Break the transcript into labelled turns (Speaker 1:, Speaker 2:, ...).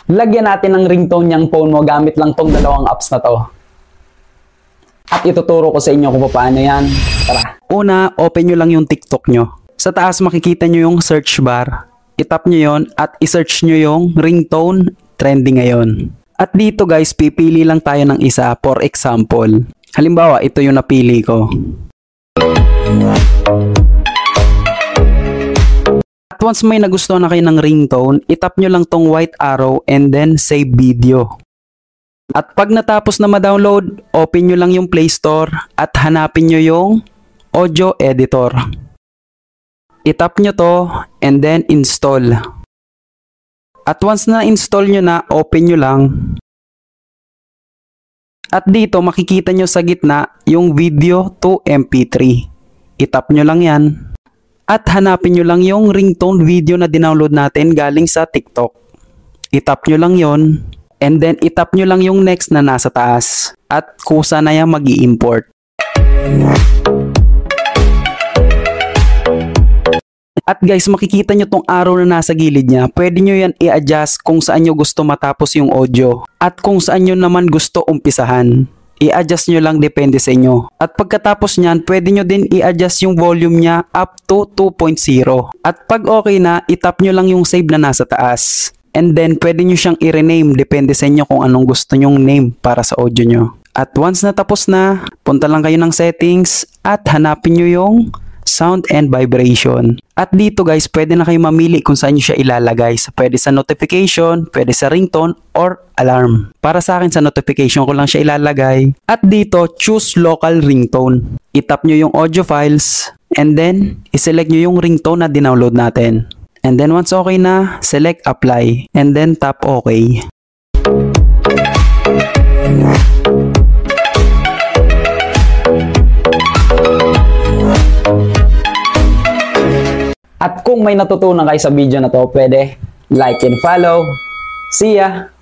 Speaker 1: Lagyan natin ng ringtone yung phone mo gamit lang tong dalawang apps na to. At ituturo ko sa inyo kung paano yan. Tara. Una, open nyo lang yung TikTok nyo. Sa taas makikita nyo yung search bar. I-tap nyo yon at i-search nyo yung ringtone trending ngayon. At dito guys, pipili lang tayo ng isa. For example, halimbawa, ito yung napili ko. At once may nagustuhan na kayo ng ringtone, itap nyo lang tong white arrow and then save video. At pag natapos na ma-download, open nyo lang yung Play Store at hanapin nyo yung audio editor. Itap nyo to and then install. At once na install nyo na, open nyo lang. At dito makikita nyo sa gitna yung video to MP3. Itap nyo lang yan. At hanapin nyo lang yung ringtone video na dinownload natin galing sa TikTok. Itap nyo lang yon. And then itap nyo lang yung next na nasa taas. At kusa na yan mag-i-import. At guys, makikita nyo tong arrow na nasa gilid niya. Pwede nyo yan i-adjust kung saan nyo gusto matapos yung audio. At kung saan nyo naman gusto umpisahan. I-adjust nyo lang, depende sa inyo. At pagkatapos nyan, pwede nyo din i-adjust yung volume niya up to 2.0. At pag okay na, itap nyo lang yung save na nasa taas. And then, pwede nyo siyang i-rename. Depende sa inyo kung anong gusto nyong name para sa audio nyo. At once na tapos na, punta lang kayo ng settings at hanapin nyo yung sound and vibration. At dito guys, pwede na kayo mamili kung saan nyo siya ilalagay. Pwede sa notification, pwede sa ringtone, or alarm. Para sa akin, sa notification ko lang siya ilalagay. At dito, choose local ringtone. Itap nyo yung audio files, and then, iselect nyo yung ringtone na dinownload natin. And then once okay na, select apply, and then tap okay. At kung may natutunan kayo sa video na to, pwede like and follow. See ya!